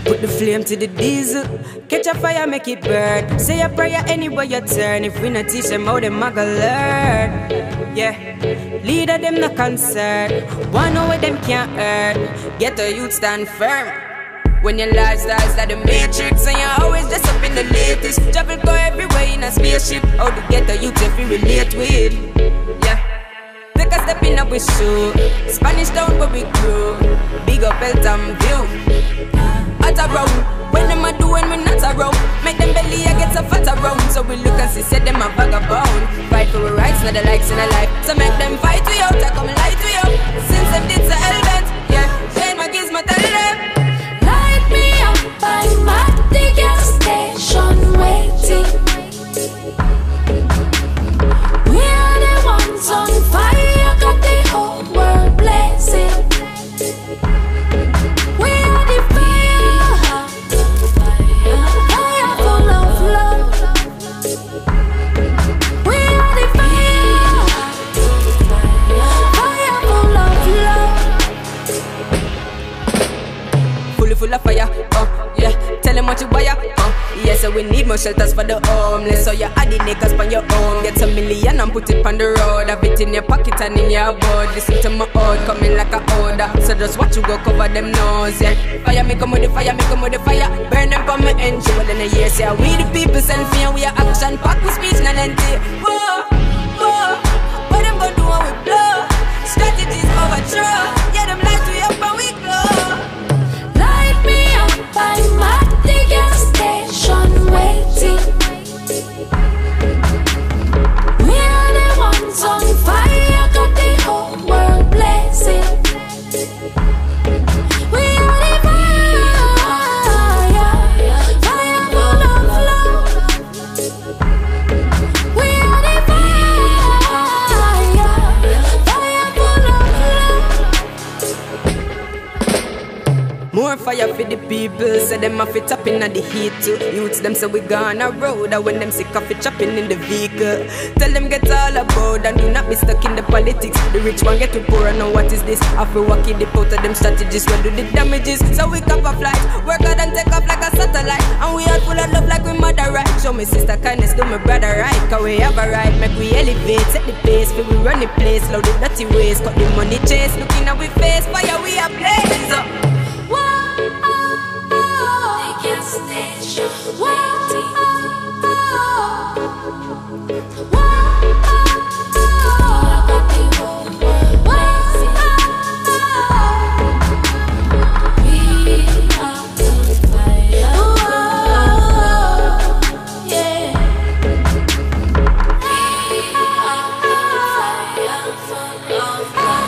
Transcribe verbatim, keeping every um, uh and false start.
Put the flame to the diesel, catch a fire, make it burn. Say a prayer anywhere you turn. If we not teach them how them a go learn. Yeah, leader them not concerned. One know what them can't earn. Get the youth stand firm. When your lifestyle's like the matrix and you're always dressed up in the latest. Travel go everywhere in a spaceship. How to get the youth if you relate with. Yeah, take a step in up with shoe. Spanish town where we grew. Big up Eltham View. At around, when them a do when we not around. Make them belly I get so fat around. So we look and see, say them a vagabond. Fight for our rights, not the likes in a life. So make them fight we out, I come light we up. Since them did so element, yeah, shame my kids, my tell them. Light me up, I'm at the gas station waiting. We are the ones on fire, got the whole world blazing. We are the fire, fire full of love. We are the fire, fire full of love. Fully full of fire, oh yeah. Tell them what you buy, oh yeah. So we need more shelters for the homeless. So you add the niggas on your own. Get a million and put it on the road. Have it in your pocket and in your board. Listen to my old coming like a order. So just watch you go cover them nose, yeah. Fire me come with the fire, me come with the fire. Burn them for me engine. Well in a year, say we the people send fear. We are action pack with speech, none empty. Whoa, whoa, what them gonna do when we blow? Strategies overthrow. Yeah, them lights we up and we glow. Light me up, I'm at the gas station waiting. We are the ones on fire, got the whole world blazing. We are the fire, fire full of love. We are the fire, fire full of love. More fire for the people, say them a fit up in the heat too. Youths them say we gone a road, and when them sick of it chopping in the vehicle. Tell them get all about and do not be stuck in the politics. The rich one get too poor and know what is this. After walking the out of them strategies, where do the damages? So we cover flight, work hard and take off like a satellite. And we all full of love like we mother right. Show me sister kindness, do my brother right. Cause we have a right, make we elevate, set the pace. Feel we run the place, load the dirty ways. Cut the money chase, looking at we face. Fire we are blaze up. Yeah.